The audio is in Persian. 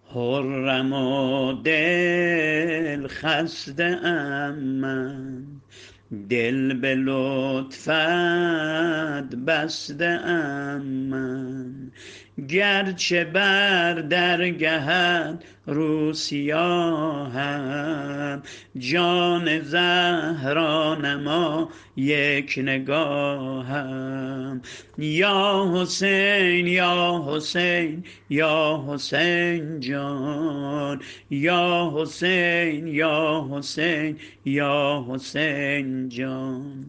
حرم و دل خسته ام من، دل به لطفت بسته ام من. گرچه بر درگهت رو سیاهم، جان زهرا نما یک نگاهم. یا حسین یا حسین یا حسین جان، یا حسین یا حسین یا حسین جان.